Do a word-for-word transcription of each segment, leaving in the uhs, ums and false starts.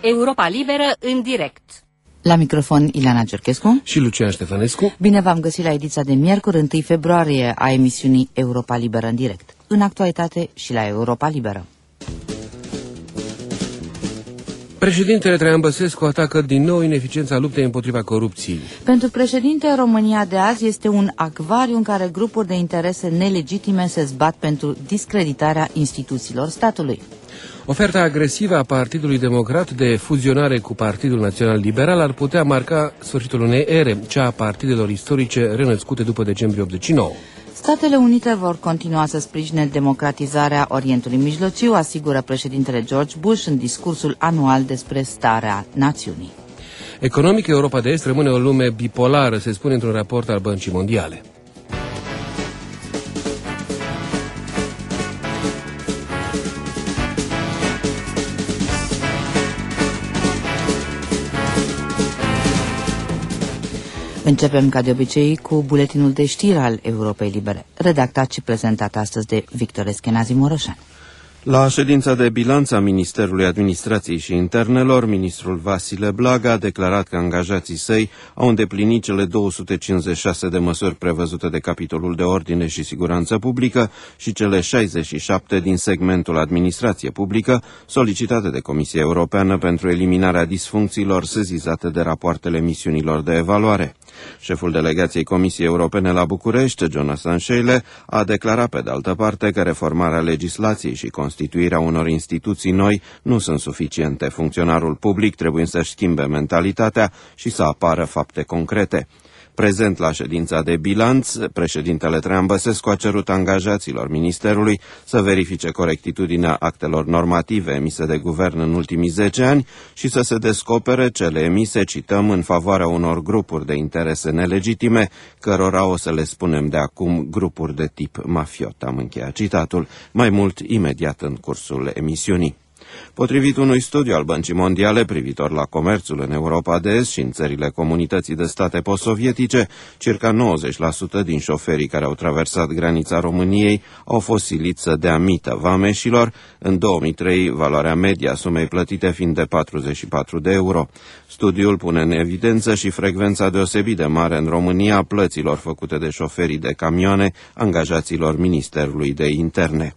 Europa Liberă în direct. La microfon Ileana Giurchescu și Lucian Ștefănescu. Bine v-am găsit la ediția de miercuri, întâi februarie, a emisiunii Europa Liberă în direct. În actualitate și la Europa Liberă. Președintele Traian Băsescu atacă din nou ineficiența luptei împotriva corupției. Pentru președinte, România de azi este un acvariu în care grupuri de interese nelegitime se zbat pentru discreditarea instituțiilor statului. Oferta agresivă a Partidului Democrat de fuzionare cu Partidul Național Liberal ar putea marca sfârșitul unei ere, cea a partidelor istorice renăscute după decembrie optzeci și nouă. Statele Unite vor continua să sprijine democratizarea Orientului Mijlociu, asigură președintele George Bush în discursul anual despre starea națiunii. Economic, Europa de Est rămâne o lume bipolară, se spune într-un raport al Băncii Mondiale. Începem ca de obicei cu buletinul de știri al Europei Libere, redactat și prezentat astăzi de Victor Eschenazi Moroșan. La ședința de bilanț a Ministerului Administrației și Internelor, ministrul Vasile Blaga a declarat că angajații săi au îndeplinit cele două sute cincizeci și șase de măsuri prevăzute de capitolul de ordine și siguranță publică și cele șaizeci și șapte din segmentul administrație publică solicitate de Comisia Europeană pentru eliminarea disfuncțiilor sesizate de rapoartele misiunilor de evaluare. Șeful delegației Comisiei Europene la București, Jonathan Sheile, a declarat pe de altă parte că reformarea legislației și constituirea unor instituții noi nu sunt suficiente. Funcționarul public trebuie să-și schimbe mentalitatea și să apară fapte concrete. Prezent la ședința de bilanț, președintele Traian Băsescu a cerut angajaților ministerului să verifice corectitudinea actelor normative emise de guvern în ultimii zece ani și să se descopere cele emise, cităm, în favoarea unor grupuri de interese nelegitime, cărora o să le spunem de acum grupuri de tip mafiot. Am încheiat citatul. Mai mult, imediat în cursul emisiunii. Potrivit unui studiu al Băncii Mondiale privitor la comerțul în Europa de Est și în țările comunității de state postsovietice, circa nouăzeci la sută din șoferii care au traversat granița României au fost siliți să dea mită vameșilor, în două mii trei valoarea media sumei plătite fiind de patruzeci și patru de euro. Studiul pune în evidență și frecvența deosebit de mare în România a plăților făcute de șoferii de camioane angajaților Ministerului de Interne.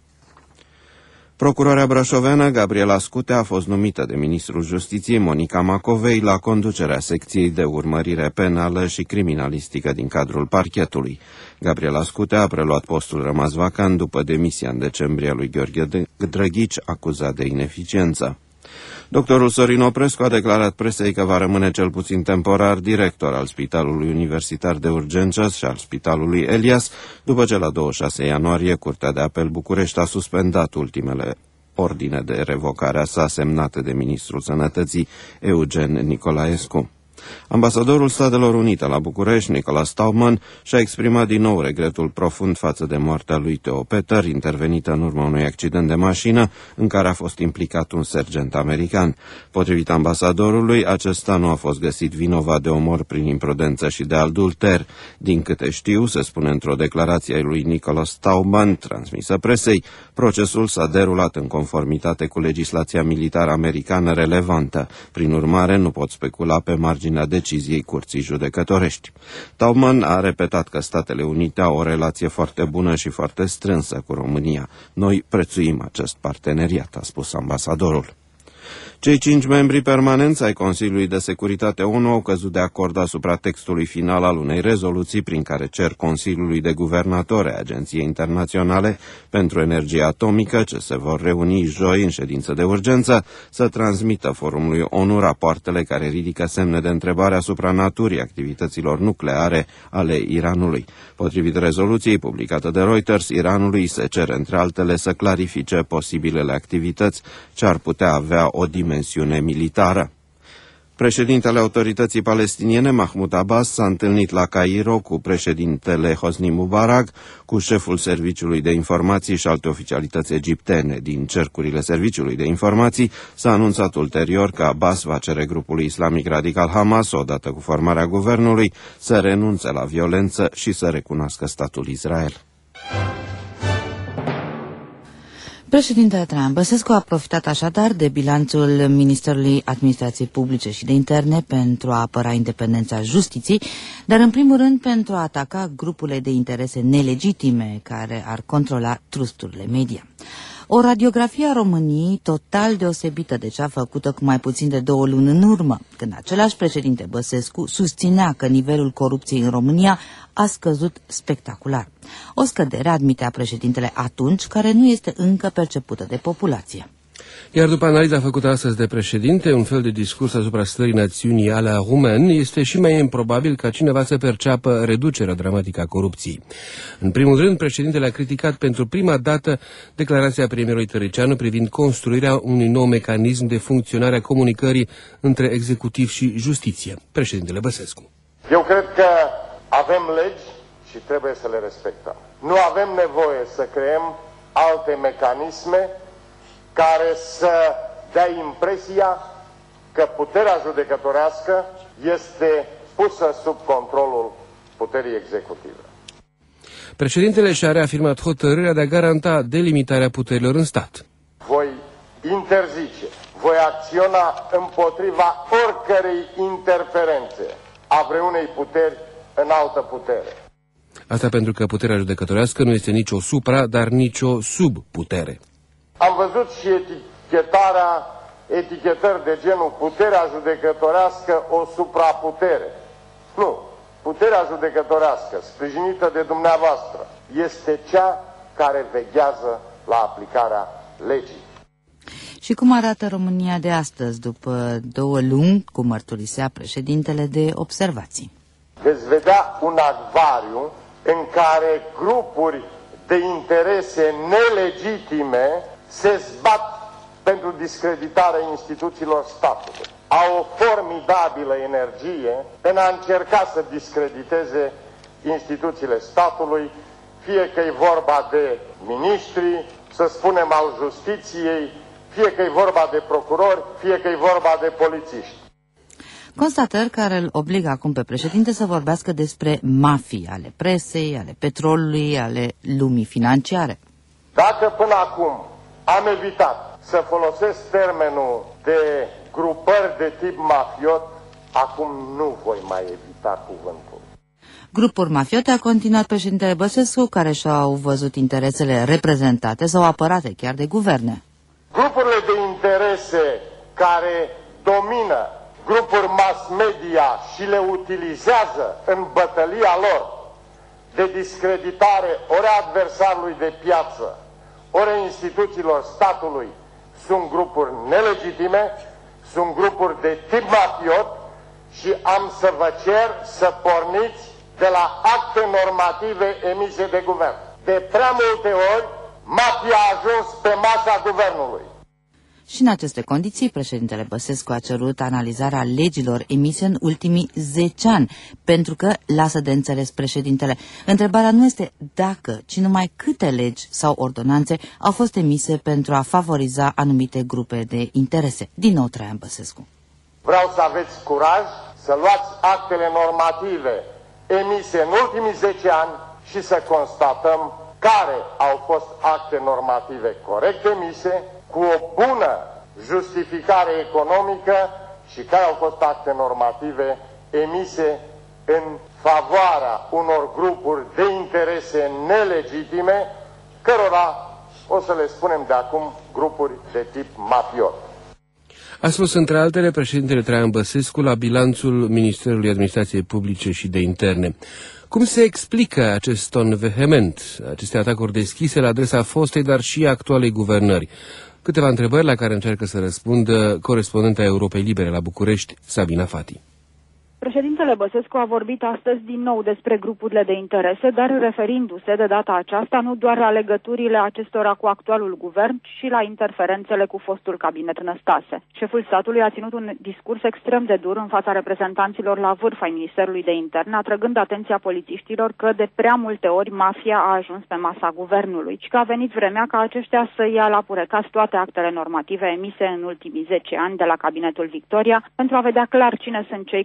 Procuroarea brașoveană Gabriela Scutea a fost numită de ministrul Justiției Monica Macovei la conducerea secției de urmărire penală și criminalistică din cadrul parchetului. Gabriela Scutea a preluat postul rămas vacant după demisia în decembrie a lui Gheorghe Drăghici, acuzat de ineficiență. Doctorul Sorin Oprescu a declarat presei că va rămâne cel puțin temporar director al Spitalului Universitar de Urgență și al Spitalului Elias, după ce la douăzeci și șase ianuarie Curtea de Apel București a suspendat ultimele ordine de revocare a sa semnate de ministrul Sănătății Eugen Nicolaescu. Ambasadorul Statelor Unite la București, Nicholas Staumann, și-a exprimat din nou regretul profund față de moartea lui Theo Peter, intervenită în urma unui accident de mașină în care a fost implicat un sergent american. Potrivit ambasadorului, acesta nu a fost găsit vinovat de omor prin imprudență și de adulter. Din câte știu, se spune într-o declarație a lui Nicholas Staumann, transmisă presei, procesul s-a derulat în conformitate cu legislația militară americană relevantă. Prin urmare, nu pot specula pe marginea deciziei curții judecătorești. Staumann a repetat că Statele Unite au o relație foarte bună și foarte strânsă cu România. Noi prețuim acest parteneriat, a spus ambasadorul. Cei cinci membri permanenți ai Consiliului de Securitate O N U au căzut de acord asupra textului final al unei rezoluții prin care cer Consiliului de Guvernatori ai Agenției Internaționale pentru Energie Atomică, ce se vor reuni joi în ședință de urgență, să transmită forumului O N U rapoartele care ridică semne de întrebare asupra naturii activităților nucleare ale Iranului. Potrivit rezoluției publicată de Reuters, Iranului se cere între altele să clarifice posibilele activități ce ar putea avea o dimensiune militară. Președintele Autorității Palestiniene, Mahmoud Abbas, s-a întâlnit la Cairo cu președintele Hosni Mubarak, cu șeful Serviciului de Informații și alte oficialități egiptene. Din cercurile Serviciului de Informații s-a anunțat ulterior că Abbas va cere grupului islamic radical Hamas, odată cu formarea guvernului, să renunțe la violență și să recunoască statul Israel. Președintele Traian Băsescu a profitat așadar de bilanțul Ministerului Administrației Publice și de Interne pentru a apăra independența justiției, dar în primul rând pentru a ataca grupurile de interese nelegitime care ar controla trusturile media. O radiografie a României total deosebită de cea făcută cu mai puțin de două luni în urmă, când același președinte Băsescu susținea că nivelul corupției în România a scăzut spectacular. O scădere, admitea președintele atunci, care nu este încă percepută de populație. Iar după analiza făcută astăzi de președinte, un fel de discurs asupra stării națiunii a la rumen, este și mai improbabil ca cineva să perceapă reducerea dramatică a corupției. În primul rând, președintele a criticat pentru prima dată declarația premierului Tăricianu privind construirea unui nou mecanism de funcționare a comunicării între executiv și justiție. Președintele Băsescu. Eu cred că avem legi și trebuie să le respectăm. Nu avem nevoie să creăm alte mecanisme care să dea impresia că puterea judecătorească este pusă sub controlul puterii executive. Președintele și-a reafirmat hotărârea de a garanta delimitarea puterilor în stat. Voi interzice, voi acționa împotriva oricărei interferențe a vreunei puteri în altă putere. Asta pentru că puterea judecătorească nu este nici o supra, dar nici o subputere. Am văzut și etichetarea, etichetări de genul puterea judecătorească o supraputere. Nu. Puterea judecătorească, sprijinită de dumneavoastră, este cea care veghează la aplicarea legii. Și cum arată România de astăzi, după două luni, cum mărturisea președintele, de observații? Veți vedea un acvariu în care grupuri de interese nelegitime se zbat pentru discreditarea instituțiilor statului. Au o formidabilă energie în a încerca să discrediteze instituțiile statului, fie că e vorba de miniștri, să spunem al justiției, fie că e vorba de procurori, fie că e vorba de polițiști. Constatări care îl obligă acum pe președinte să vorbească despre mafii ale presei, ale petrolului, ale lumii financiare. Dacă până acum am evitat să folosesc termenul de grupări de tip mafiot, acum nu voi mai evita cuvântul. Grupuri mafiote, a continuat președintele Băsescu, care și-au văzut interesele reprezentate sau apărate chiar de guverne. Grupurile de interese care domină grupuri mass media și le utilizează în bătălia lor de discreditare ori a adversarului de piață, ori a instituțiilor statului, sunt grupuri nelegitime, sunt grupuri de tip mafiot și am să vă cer să porniți de la acte normative emise de guvern. De prea multe ori, mafia a ajuns pe masa guvernului. Și în aceste condiții, președintele Băsescu a cerut analizarea legilor emise în ultimii zece ani, pentru că, lasă de înțeles președintele, întrebarea nu este dacă, ci numai câte legi sau ordonanțe au fost emise pentru a favoriza anumite grupe de interese. Din nou, Traian Băsescu. Vreau să aveți curaj să luați actele normative emise în ultimii zece ani și să constatăm care au fost acte normative corect emise, cu o bună justificare economică și care au fost acte normative emise în favoarea unor grupuri de interese nelegitime, cărora o să le spunem de acum grupuri de tip mafiot. A spus între altele președintele Traian Băsescu la bilanțul Ministerului Administrației Publice și de Interne. Cum se explică acest ton vehement, aceste atacuri deschise la adresa fostei, dar și actualei guvernări? Câteva întrebări la care încearcă să răspundă corespondenta Europei Libere la București, Sabina Fati. Președintele Băsescu a vorbit astăzi din nou despre grupurile de interese, dar referindu-se de data aceasta nu doar la legăturile acestora cu actualul guvern, ci și la interferențele cu fostul cabinet Năstase. Șeful statului a ținut un discurs extrem de dur în fața reprezentanților la vârf ai Ministerului de Interne, atrăgând atenția polițiștilor că de prea multe ori mafia a ajuns pe masa guvernului, ci că a venit vremea ca aceștia să ia la purecas toate actele normative emise în ultimii zece ani de la cabinetul Victoria, pentru a vedea clar cine sunt cei care au profitat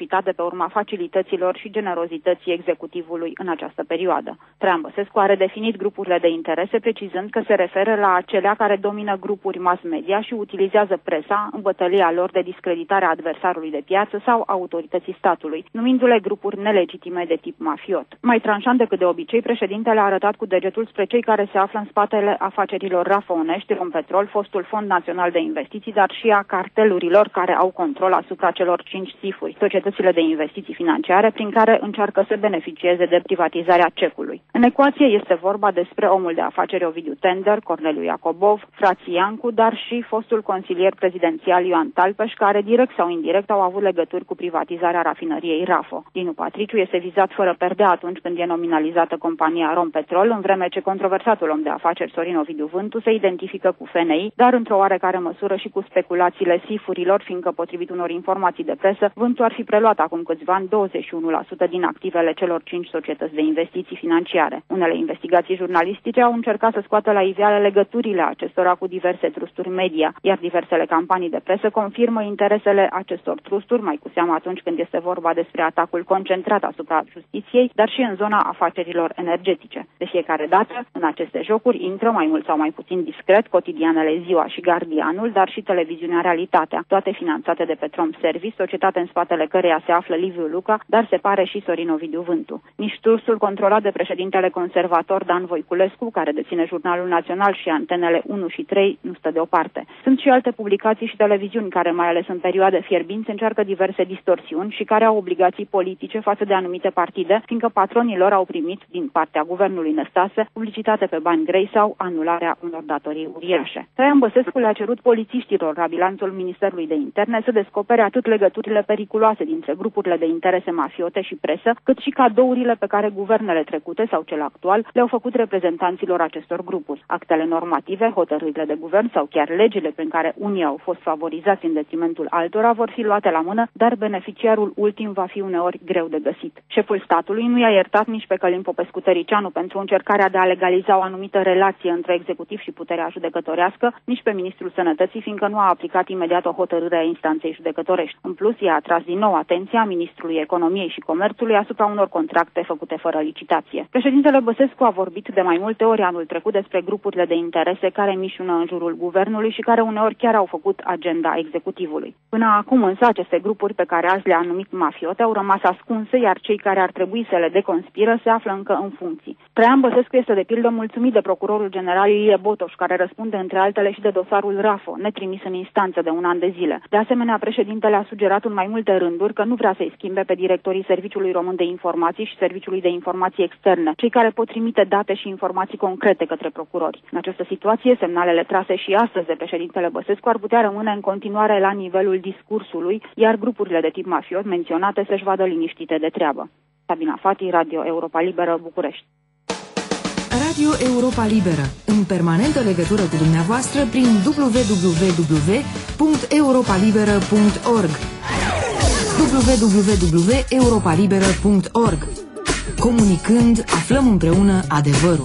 profitat de pe urma facilităților și generozității executivului în această perioadă. Traian Băsescu a redefinit grupurile de interese, precizând că se referă la acelea care domină grupuri mass media și utilizează presa în bătălia lor de discreditare a adversarului de piață sau autorității statului, numindu-le grupuri nelegitime de tip mafiot. Mai tranșant decât de obicei, președintele a arătat cu degetul spre cei care se află în spatele afacerilor Rafonești, Rompetrol, fostul Fond Național de Investiții, dar și a cartelurilor care au control asupra celor cinci sifuri, societățile de investiții financiare, prin care încearcă să beneficieze de privatizarea cecului. În ecuație este vorba despre omul de afaceri Ovidiu Tender, Corneliu Iacobov, frații Iancu, dar și fostul consilier prezidențial Ioan Talpeș, care direct sau indirect au avut legături cu privatizarea rafinăriei Rafo. Dinu Patriciu este vizat fără perdea atunci când e nominalizată compania Rompetrol, în vreme ce controversatul om de afaceri Sorin Ovidiu Vântu se identifică cu F N I, dar într-o oarecare măsură și cu speculațiile sifurilor, fiindcă, potrivit unor informații de presă, Vântu ar fi preluat acum câțiva ani douăzeci și unu la sută din activele celor cinci societăți de investiții financiare. Unele investigații jurnalistice au încercat să scoată la iveală legăturile acestora cu diverse trusturi media, iar diversele campanii de presă confirmă interesele acestor trusturi, mai cu seamă atunci când este vorba despre atacul concentrat asupra justiției, dar și în zona afacerilor energetice. De fiecare dată, în aceste jocuri intră, mai mult sau mai puțin discret, cotidianele Ziua și Gardianul, dar și televiziunea Realitatea, toate finanțate de Petrom Service, societate în spatele căreia se află Liviu Luca, dar se pare și Sorin Ovidiu Vântu. Nici trustul controlat de președintele conservator Dan Voiculescu, care deține Jurnalul Național și Antenele unu și trei, nu stă deoparte. Sunt și alte publicații și televiziuni care, mai ales în perioade fierbinți, încearcă diverse distorsiuni și care au obligații politice față de anumite partide, fiindcă patronii lor au primit, din partea guvernului Năstase, publicitate pe bani grei sau anularea unor datorii uriașe. Traian Băsescu le-a cerut polițiștilor la bilanțul Ministerului de Interne să descopere atât legăturile periculoase dintre grupurile de interese mafiote și presă, cât și cadourile pe care guvernele trecute sau cel actual le-au făcut reprezentanților acestor grupuri. Actele normative, hotărârile de guvern sau chiar legile prin care unii au fost favorizați în detrimentul altora vor fi luate la mână, dar beneficiarul ultim va fi uneori greu de găsit. Șeful statului nu i-a iertat nici pe Călin Popescu-Tăricianu pentru încercarea de a legaliza o anumită relație între executiv și puterea judecătorească, nici pe ministrul Sănătății, fiindcă nu a aplicat imediat o hotărâre a instanței judecătorești. În plus, i-a atras din nou atenția ministrului Economiei și Comerțului asupra unor contracte făcute fără licitație. Președintele Băsescu a vorbit de mai multe ori anul trecut despre grupurile de interese care mișună în jurul guvernului și care uneori chiar au făcut agenda executivului. Până acum însă aceste grupuri pe care azi le-a numit mafiote au rămas ascunse, iar cei care ar trebui să le deconspiră se află încă în funcții. Traian Băsescu este de pildă mulțumit de procurorul general Ilie Botoș, care răspunde între altele și de dosarul Rafo, netrimis în instanță de un an de zile. De asemenea, președintele a sugerat în mai multe rânduri că nu vrea să-i schimbe pe directorii Serviciului Român de Informații și Serviciului de Informații Externe, cei care pot trimite date și informații concrete către procurori. În această situație, semnalele trase și astăzi de președintele Băsescu ar putea rămâne în continuare la nivelul discursului, iar grupurile de tip mafiot menționate să-și vadă liniștite de treabă. Sabina Fati, Radio Europa Liberă, București. Radio Europa Liberă, în permanentă legătură cu dumneavoastră prin w w w punct europa liberă punct org w w w punct europa liberă punct org. Comunicând, aflăm împreună adevărul.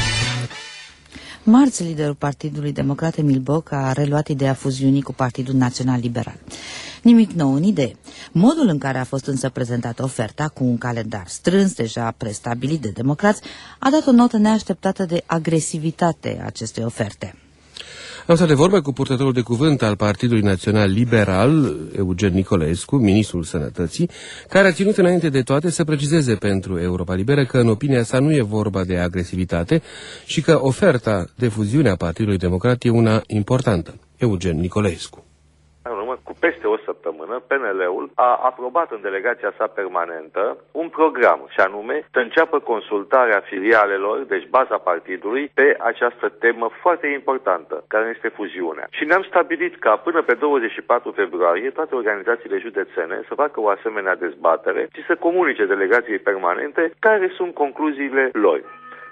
Marți, liderul Partidului Democrat Emil Boc a reluat ideea fuziunii cu Partidul Național Liberal. Nimic nou în idee. Modul în care a fost însă prezentată oferta, cu un calendar strâns, deja prestabilit de democrați, a dat o notă neașteptată de agresivitate acestei oferte. Am stat de vorbă cu purtătorul de cuvânt al Partidului Național Liberal, Eugen Nicolescu, ministrul Sănătății, care a ținut înainte de toate să precizeze pentru Europa Liberă că în opinia sa nu e vorba de agresivitate și că oferta de fuziune a Partidului Democrat e una importantă. Eugen Nicolescu. În urmă cu peste o săptămână, P N L-ul a aprobat în delegația sa permanentă un program, și anume să înceapă consultarea filialelor, deci baza partidului, pe această temă foarte importantă, care este fuziunea. Și ne-am stabilit ca până pe douăzeci și patru februarie toate organizațiile județene să facă o asemenea dezbatere și să comunice delegației permanente care sunt concluziile lor.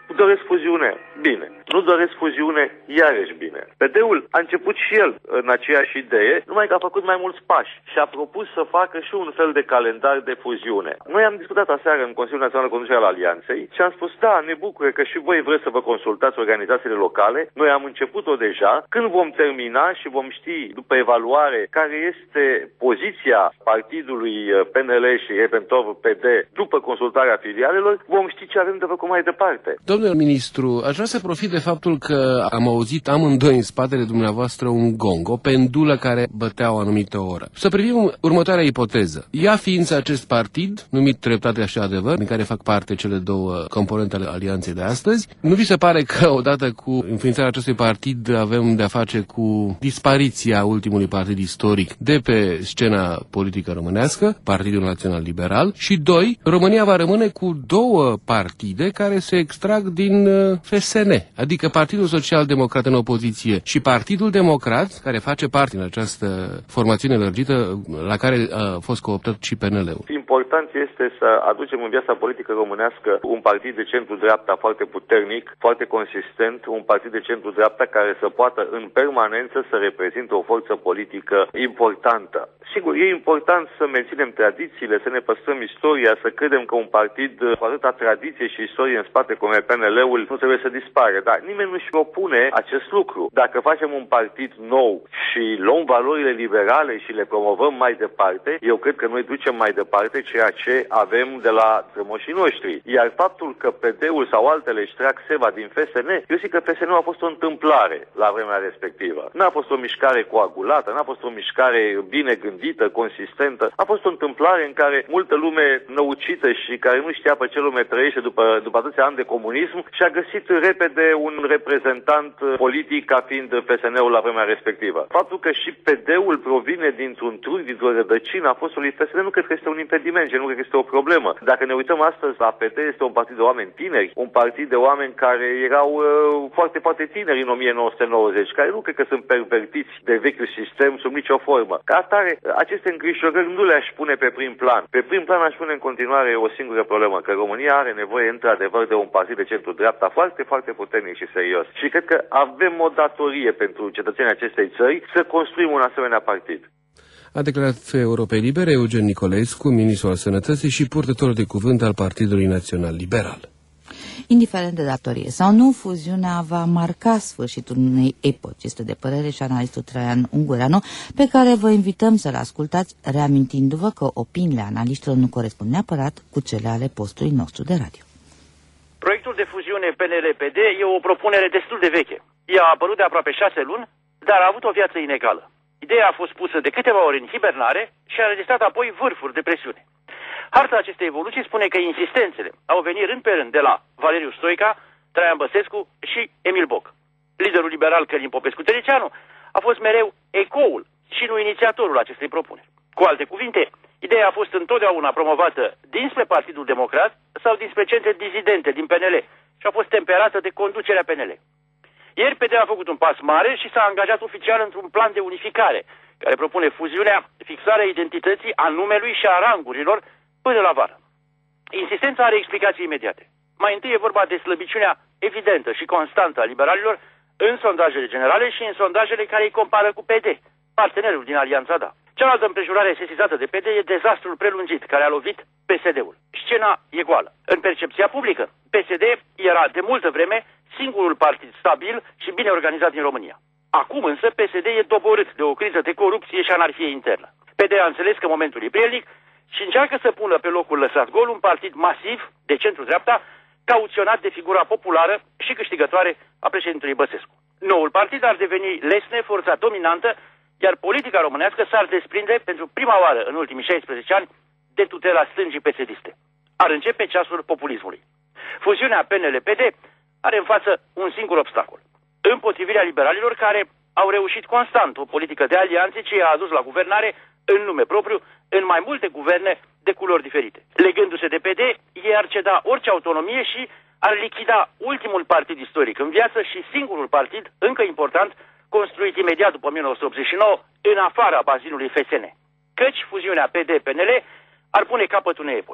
Doresc fuziune? Bine. Nu doresc fuziune? Iarăși bine. P D-ul a început și el în aceeași idee, numai că a făcut mai mulți pași și a propus să facă și un fel de calendar de fuziune. Noi am discutat aseară în Consiliul Național de Conducere al Alianței și am spus, da, ne bucură că și voi vreți să vă consultați organizațiile locale. Noi am început-o deja. Când vom termina și vom ști, după evaluare, care este poziția partidului P N L și eventual P D după consultarea filialelor, vom ști ce avem de făcut mai departe. Domnule ministru, aș vrea să profit de faptul că am auzit amândoi în spatele dumneavoastră un gong, o pendulă care bătea o anumită oră. Să privim următoarea ipoteză. Ia ființă acest partid, numit Dreptate și Adevăr, din care fac parte cele două componente ale alianței de astăzi. Nu vi se pare că odată cu înființarea acestui partid avem de-a face cu dispariția ultimului partid istoric de pe scena politică românească, Partidul Național Liberal, și doi, România va rămâne cu două partide care se extrag din F S N, adică Partidul Social Democrat în opoziție și Partidul Democrat, care face parte din această formațiune lărgită la care a fost cooptat și P N L-ul. Important este să aducem în viața politică românească un partid de centru-dreapta foarte puternic, foarte consistent, un partid de centru-dreapta care să poată în permanență să reprezinte o forță politică importantă. Sigur, e important să menținem tradițiile, să ne păstrăm istoria, să credem că un partid cu atâta tradiție și istorie în spate cum e P N L-ul nu trebuie să dispare, dar nimeni nu-și propune acest lucru. Dacă facem un partid nou și luăm valorile liberale și le promovăm mai departe, eu cred că noi ducem mai departe ceea ce avem de la strămoșii noștri. Iar faptul că P D-ul sau altele își trag seva din F S N, eu zic că F S N-ul a fost o întâmplare la vremea respectivă. N-a fost o mișcare coagulată, n-a fost o mișcare bine gândită, consistentă. A fost o întâmplare în care multă lume năucită și care nu știa pe ce lume trăiește după, după atâția ani de comunism și-a găsit repede un reprezentant politic ca fiind F S N-ul la vremea respectivă. Faptul că și P D-ul provine dintr-un truc, dintr-o rădăcină a fostului F S N, nu cred că este un impediment, nu cred că este o problemă. Dacă ne uităm astăzi la P D, este un partid de oameni tineri, un partid de oameni care erau uh, foarte, foarte tineri în o mie nouă sute nouăzeci, care nu cred că sunt pervertiți de vechiul sistem sub nicio formă. Ca atare, aceste îngrijorări nu le-aș pune pe prim plan. Pe prim plan aș pune în continuare o singură problemă, că România are nevoie într-adevăr de un partid de centru-dreapta foarte, foarte puternic și serios. Și cred că avem o datorie pentru cetățenii acestei țări să construim un asemenea partid. A declarat Europei Libere Eugen Nicolescu, ministrul al Sănătății și purtător de cuvânt al Partidului Național Liberal. Indiferent de datorie sau nu, fuziunea va marca sfârșitul unei epoci. Este de părere și analistul Traian Ungureanu, pe care vă invităm să-l ascultați, reamintindu-vă că opiniile analiștilor nu corespund neapărat cu cele ale postului nostru de radio. Proiectul de fuziune P N L P D e o propunere destul de veche. Ea a apărut de aproape șase luni, dar a avut o viață inegală. Ideea a fost pusă de câteva ori în hibernare și a înregistrat apoi vârfuri de presiune. Harta acestei evoluții spune că insistențele au venit rând pe rând de la Valeriu Stoica, Traian Băsescu și Emil Boc. Liderul liberal Călin Popescu-Tăricianu a fost mereu ecoul și nu inițiatorul acestei propuneri. Cu alte cuvinte, ideea a fost întotdeauna promovată dinspre Partidul Democrat sau dinspre centre dizidente din P N L și a fost temperată de conducerea P N L. Ieri P D a făcut un pas mare și s-a angajat oficial într-un plan de unificare, care propune fuziunea, fixarea identității, a numelui și a rangurilor până la vară. Insistența are explicații imediate. Mai întâi e vorba de slăbiciunea evidentă și constantă a liberalilor în sondajele generale și în sondajele care îi compară cu P D, partenerul din Alianța Da. Cealaltă împrejurare sesizată de P D e dezastrul prelungit care a lovit P S D-ul. Scena e goală. În percepția publică, P S D era de multă vreme singurul partid stabil și bine organizat din România. Acum însă P S D e doborât de o criză de corupție și anarhie internă. P D a înțeles că momentul e prielnic și încearcă să pună pe locul lăsat gol un partid masiv de centru-dreapta, cauționat de figura populară și câștigătoare a președintelui Băsescu. Noul partid ar deveni lesne, forța dominantă, iar politica românească s-ar desprinde pentru prima oară în ultimii șaisprezece ani de tutela stângii P S D-iste. Ar începe ceasul populismului. Fuziunea P N L P D are în față un singur obstacol. Împotrivirea liberalilor care au reușit constant o politică de alianțe ce i-a adus la guvernare în nume propriu în mai multe guverne de culori diferite. Legându-se de P D, ei ar ceda orice autonomie și ar lichida ultimul partid istoric în viață și singurul partid, încă important, construit imediat după o mie nouă sute optzeci și nouă, în afara bazinului F S N. Căci fuziunea P D P N L ar pune capăt unei epoci.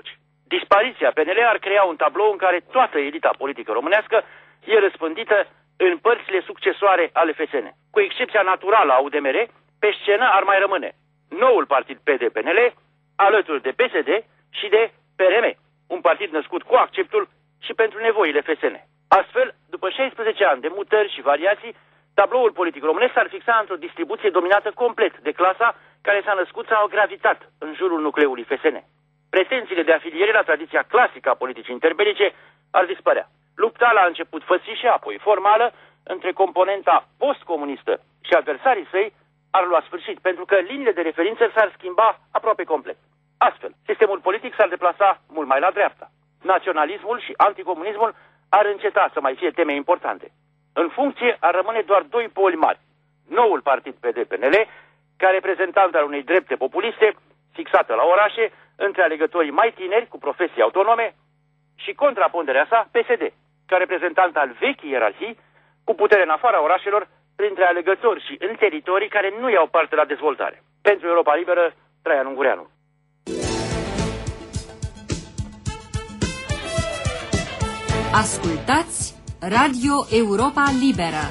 Dispariția P N L ar crea un tablou în care toată elita politică românească e răspândită în părțile succesoare ale F S N. Cu excepția naturală a U D M R, pe scenă ar mai rămâne noul partid P D P N L, alături de P S D și de P R M, un partid născut cu acceptul și pentru nevoile F S N. Astfel, după șaisprezece ani de mutări și variații, tabloul politic românesc s-ar fixa într-o distribuție dominată complet de clasa care s-a născut sau a gravitat în jurul nucleului F S N. Pretențiile de afiliere la tradiția clasică a politicii interbelice ar dispărea. Lupta la început fățișă, apoi formală, între componenta postcomunistă și adversarii săi ar lua sfârșit, pentru că liniile de referință s-ar schimba aproape complet. Astfel, sistemul politic s-ar deplasa mult mai la dreapta. Naționalismul și anticomunismul ar înceta să mai fie teme importante. În funcție ar rămâne doar doi poli mari. Noul partid P D P N L, ca reprezentant al unei drepte populiste, fixată la orașe, între alegătorii mai tineri cu profesii autonome, și contraponderea sa P S D, ca reprezentant al vechii ierarhii, cu putere în afara orașelor, printre alegători și în teritorii care nu iau parte la dezvoltare. Pentru Europa Liberă, Traian Ungureanu. Ascultați Radio Europa Liberă.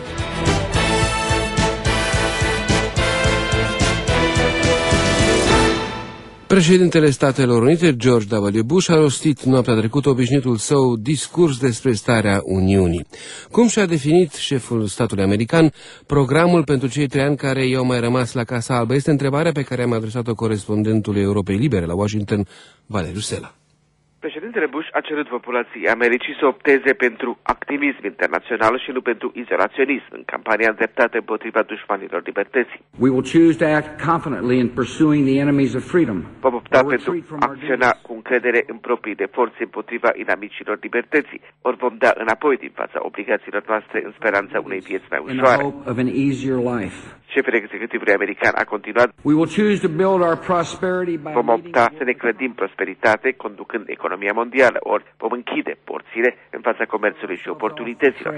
Președintele Statelor Unite, George W. Bush, a rostit noaptea trecută obișnuitul său discurs despre starea Uniunii. Cum și-a definit șeful statului american programul pentru cei trei ani care i-au mai rămas la Casa Albă? Este întrebarea pe care am adresat-o corespondentului Europei Libere la Washington, Valeriu Sela. Președintele Bush a cerut populației Americii să opteze pentru activism internațional și nu pentru izolaționism în campania îndreptată împotriva dușmanilor libertății. We will choose to act confidently in pursuing the enemies of freedom. Vom opta pentru acționa cu încredere în proprii de forțe împotriva inamicilor libertății, ori vom da înapoi din fața obligațiilor noastre în speranța unei vieți mai ușoare. Șeful executivului american a continuat: vom opta să ne clădim prosperitate conducând economia mondială, ori vom închide porțile în fața comerțului și oportunităților.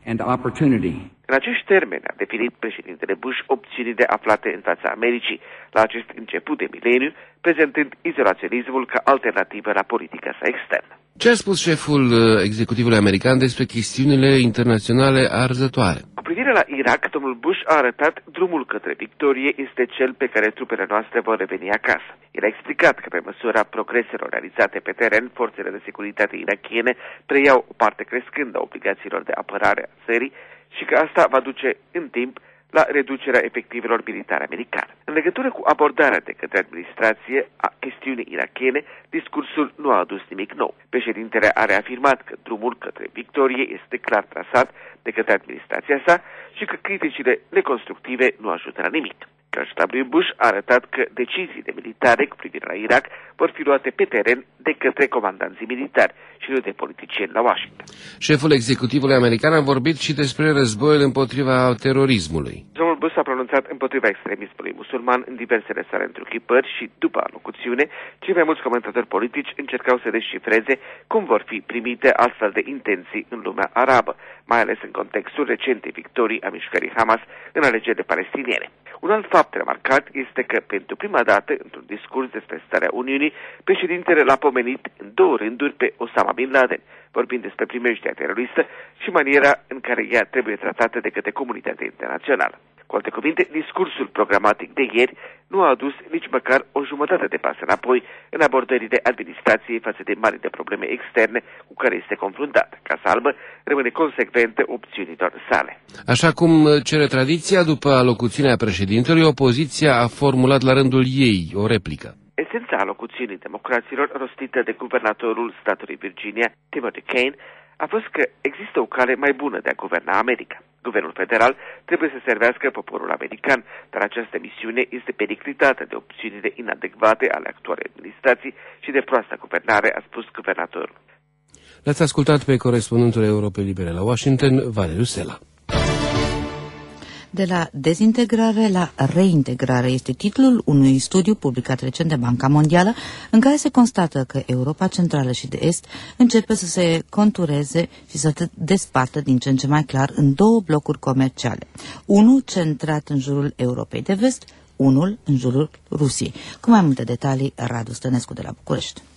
În acești termeni a definit președintele Bush opțiunile aflate în fața Americii la acest început de mileniu, prezentând izolaționismul ca alternativă la politica sa externă. Ce a spus șeful executivului american despre chestiunile internaționale arzătoare? Cu privire la Irak, domnul Bush a arătat drumul către victorie este cel pe care trupele noastre vor reveni acasă. El a explicat că pe măsura progreselor realizate pe teren, forțele de securitate irakiene preiau o parte crescândă a obligațiilor de apărare a țării și că asta va duce în timp la reducerea efectivelor militare americane. În legătură cu abordarea de către administrație a chestiunii irakiene, discursul nu a adus nimic nou. Președintele a reafirmat că drumul către victorie este clar trasat de către administrația sa și că criticile neconstructive nu ajută la nimic. George W. Bush a arătat că deciziile militare cu privire la Irak vor fi luate pe teren de către comandanții militari și nu de politicieni la Washington. Șeful executivului american a vorbit și despre războiul împotriva terorismului. Domnul Bush a pronunțat împotriva extremismului musulman în diversele sale întruchipări și, după alocuțiune, cei mai mulți comentatori politici încercau să descifreze cum vor fi primite astfel de intenții în lumea arabă, mai ales în contextul recentei victorii a mișcării Hamas în alegerile palestiniene. Un alt fapt remarcat este că, pentru prima dată, într-un discurs despre starea Uniunii, președintele l-a pomenit în două rânduri pe Osama Bin Laden, vorbind despre primejdea teroristă și maniera în care ea trebuie tratată de către comunitatea internațională. Cu alte cuvinte, discursul programatic de ieri nu a adus nici măcar o jumătate de pas înapoi în abordările administrației față de marile probleme externe cu care este confruntată. Casa Albă rămâne consecventă opțiunilor sale. Așa cum cere tradiția, după alocuțiunea președintelui, opoziția a formulat la rândul ei o replică. Esența alocuțiunii democraților rostită de guvernatorul statului Virginia, Timothy Kaine, a fost că există o cale mai bună de a guverna America. Guvernul federal trebuie să servească poporul american, dar această misiune este periclitată de opțiunile inadecvate ale actualei administrații și de proasta guvernare, a spus guvernatorul. L-ați ascultat pe corespondentul Europei Libere la Washington, Valeriu Sela. De la dezintegrare la reintegrare este titlul unui studiu publicat recent de Banca Mondială, în care se constată că Europa Centrală și de Est începe să se contureze și să se despartă din ce în ce mai clar în două blocuri comerciale. Unul centrat în jurul Europei de Vest, unul în jurul Rusiei. Cu mai multe detalii, Radu Stănescu de la București.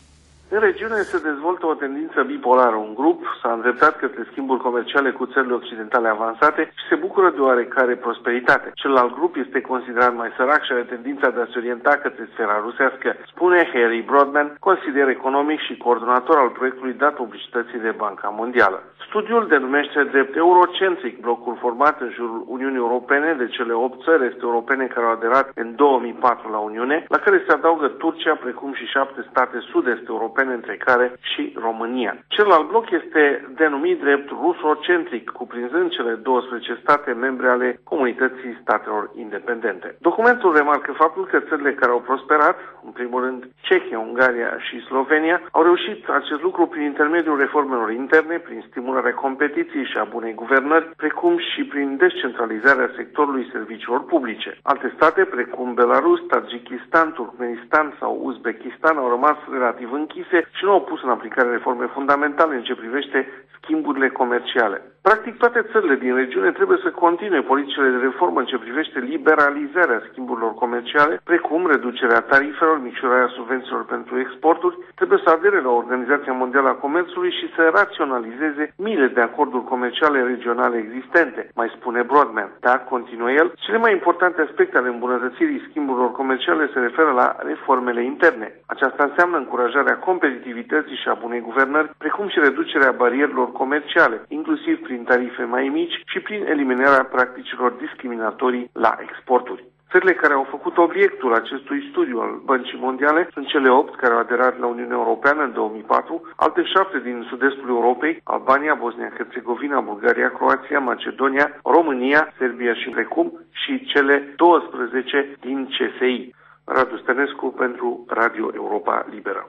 În regiune se dezvoltă o tendință bipolară. Un grup s-a îndreptat către schimburi comerciale cu țările occidentale avansate și se bucură de oarecare prosperitate. Celălalt grup este considerat mai sărac și are tendința de a se orienta către sfera rusească, spune Harry Broadman, consilier economic și coordonator al proiectului dat publicității de Banca Mondială. Studiul denumește drept eurocentric blocul format în jurul Uniunii Europene de cele opt țări este europene care au aderat în două mii patru la Uniune, la care se adaugă Turcia, precum și șapte state sud-est europene, între care și România. Celălalt bloc este denumit drept rusocentric, cuprinzând cele douăsprezece state membre ale Comunității Statelor Independente. Documentul remarcă faptul că țările care au prosperat, în primul rând Cehia, Ungaria și Slovenia, au reușit acest lucru prin intermediul reformelor interne, prin stimularea competiției și a bunei guvernări, precum și prin descentralizarea sectorului serviciilor publice. Alte state, precum Belarus, Tajikistan, Turkmenistan sau Uzbekistan, au rămas relativ închise și nu au pus în aplicare reforme fundamentale în ce privește schimburile comerciale. Practic, toate țările din regiune trebuie să continue politicile de reformă în ce privește liberalizarea schimburilor comerciale, precum reducerea tarifelor, micșorarea subvențiilor pentru exporturi, trebuie să adere la Organizația Mondială a Comerțului și să raționalizeze miile de acorduri comerciale regionale existente, mai spune Broadman. Dar, continuă el, cele mai importante aspecte ale îmbunătățirii schimburilor comerciale se referă la reformele interne. Aceasta înseamnă încurajarea competitivității și a bunei guvernări, precum și reducerea barierelor comerciale, inclusiv prin tarife mai mici și prin eliminarea practicilor discriminatorii la exporturi. Țările care au făcut obiectul acestui studiu al Băncii Mondiale sunt cele opt care au aderat la Uniunea Europeană în două mii patru, alte șapte din sud-estul Europei, Albania, Bosnia-Herzegovina, Bulgaria, Croația, Macedonia, România, Serbia și precum și cele douăsprezece din C S I. Radu Stănescu pentru Radio Europa Liberă.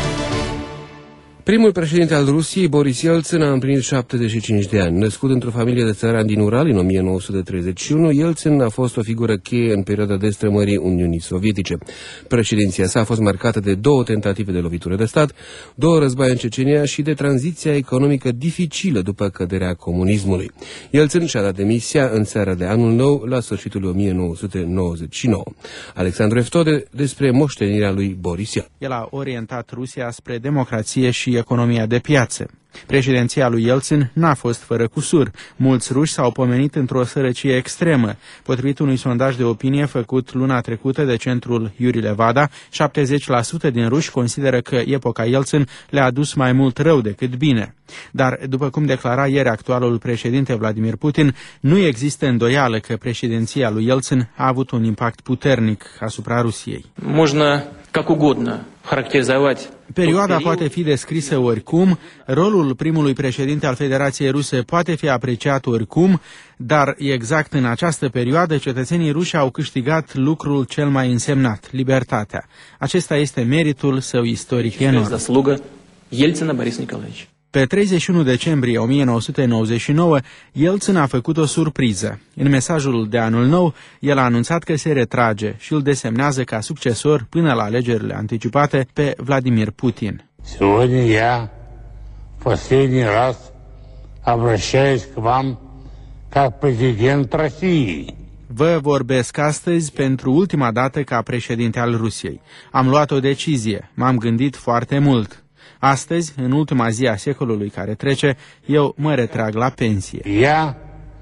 Primul președinte al Rusiei, Boris Yeltsin, a împlinit șaptezeci și cinci de ani. Născut într-o familie de țărani din Ural în o mie nouă sute treizeci și unu, Yeltsin a fost o figură cheie în perioada destrămării Uniunii Sovietice. Președinția sa a fost marcată de două tentative de lovitură de stat, două războaie în Cecenia și de tranziția economică dificilă după căderea comunismului. Yeltsin și-a dat demisia în seara de anul nou, la sfârșitul o mie nouă sute nouăzeci și nouă. Alexandru Eftode despre moștenirea lui Boris Yeltsin. El a orientat Rusia spre democrație și economia de piață. Președinția lui Yeltsin n-a fost fără cusur. Mulți ruși s-au pomenit într-o sărăcie extremă. Potrivit unui sondaj de opinie făcut luna trecută de centrul Iuri Levada, șaptezeci la sută din ruși consideră că epoca Yeltsin le-a adus mai mult rău decât bine. Dar, după cum declara ieri actualul președinte Vladimir Putin, nu există îndoială că președinția lui Yeltsin a avut un impact puternic asupra Rusiei. Можно как угодно характеризовать. Perioada poate fi descrisă oricum, rolul primului președinte al Federației Ruse poate fi apreciat oricum, dar exact în această perioadă cetățenii ruși au câștigat lucrul cel mai însemnat, libertatea. Acesta este meritul său istoric enorm. Yeltsin Boris Nicolaevici. Pe treizeci și unu decembrie o mie nouă sute nouăzeci și nouă, Yeltsin a făcut o surpriză. În mesajul de anul nou, el a anunțat că se retrage și îl desemnează ca succesor până la alegerile anticipate pe Vladimir Putin. Сегодня я в последний раз обращаюсь к вам как президент России. Vă vorbesc astăzi pentru ultima dată ca președinte al Rusiei. Am luat o decizie, m-am gândit foarte mult. Astăzi, în ultima zi a secolului care trece, eu mă retrag la pensie. Я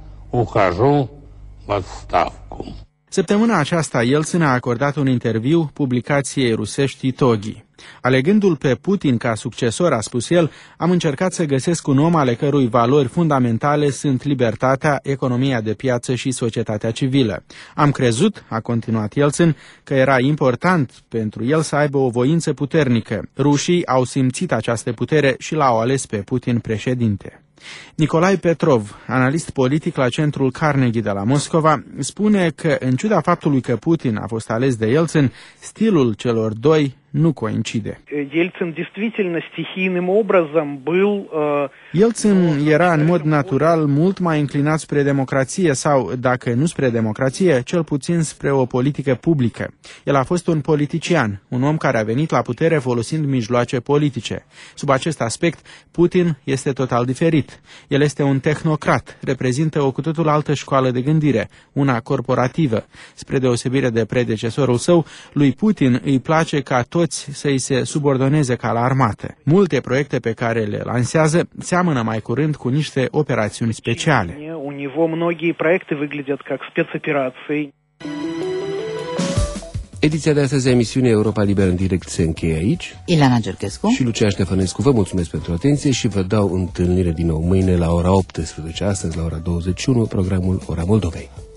ухожу в отставку. Săptămâna aceasta, Yeltsin a acordat un interviu publicației rusești Itogi. Alegându-l pe Putin ca succesor, a spus el, am încercat să găsesc un om ale cărui valori fundamentale sunt libertatea, economia de piață și societatea civilă. Am crezut, a continuat Yeltsin, că era important pentru el să aibă o voință puternică. Rușii au simțit această putere și l-au ales pe Putin președinte. Nicolae Petrov, analist politic la centrul Carnegie de la Moscova, spune că, în ciuda faptului că Putin a fost ales de Yeltsin, stilul celor doi nu coincide. Yeltsin действительно стихийным образом был. Yeltsin era în mod natural mult mai înclinat spre democrație sau, dacă nu spre democrație, cel puțin spre o politică publică. El a fost un politician, un om care a venit la putere folosind mijloace politice. Sub acest aspect, Putin este total diferit. El este un tehnocrat, reprezintă o cu totul altă școală de gândire, una corporativă. Spre deosebire de predecesorul său, lui Putin îi place ca tot toți să îi se subordoneze ca la armată. Multe proiecte pe care le lansează seamănă mai curând cu niște operațiuni speciale. У него многие проекты выглядят как спецоперации. Ediția de astăzi a emisiunii Europa Liberă în direct se încheie aici. Ileana Gerchescu și Lucian Ștefănescu vă mulțumesc pentru atenție și vă dau întâlnire din nou mâine la ora optsprezece, astăzi la ora douăzeci și unu, programul Ora Moldovei.